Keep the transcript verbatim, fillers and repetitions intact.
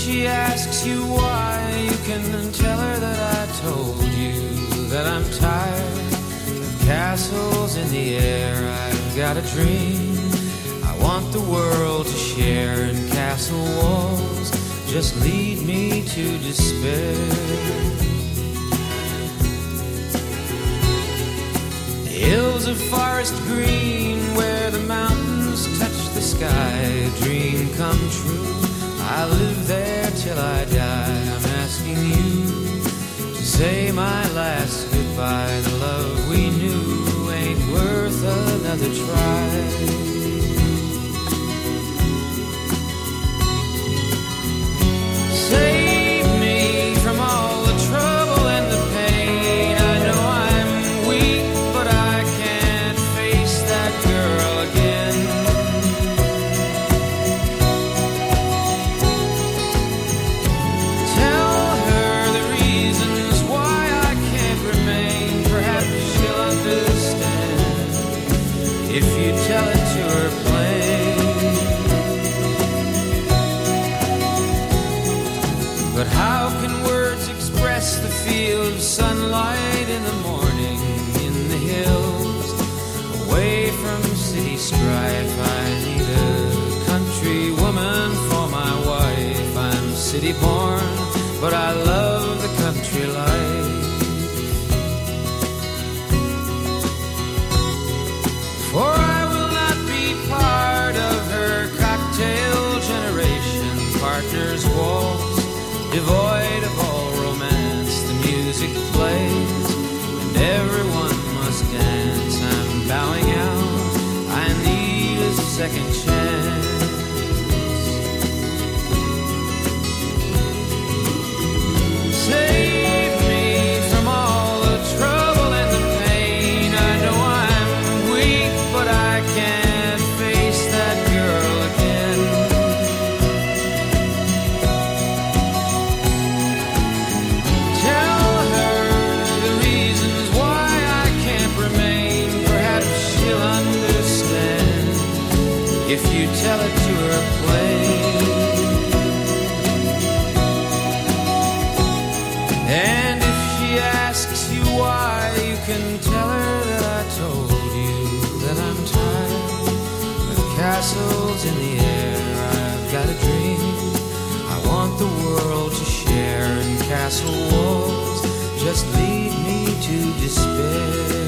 she asks you why, you can tell her that I told you that I'm tired of castles in the air. I've got a dream I want the world to share, and castle walls just lead me to despair. The hills of forest green where the mountains touch the sky, a dream come true. I live there till I die. I'm asking you to say my last goodbye. The love we knew ain't worth another try. Save me from all the trouble and the pain. I know I'm weak, but I can't face that girl again. Tell her the reasons why I can't remain. Perhaps she'll understand if you tell it to her plain. But how can words express the feel of sunlight in the morning in the hills, away from city strife? I need a country woman for my wife. I'm city born, but I love the country life. For I will not be part of her cocktail generation. Partners waltz, devoid of all romance. The music plays and everyone must dance. I'm bowing out, I need a second chance. Save me from all the trouble and the pain. I know I'm weak, but I can't face that girl again. Tell her the reasons why I can't remain. Perhaps she'll understand if you tell it to her plain. And if she asks you why, you can tell her that I told you that I'm tired of castles in the air. I've got a dream I want the world to share, and castle walls just lead me to despair.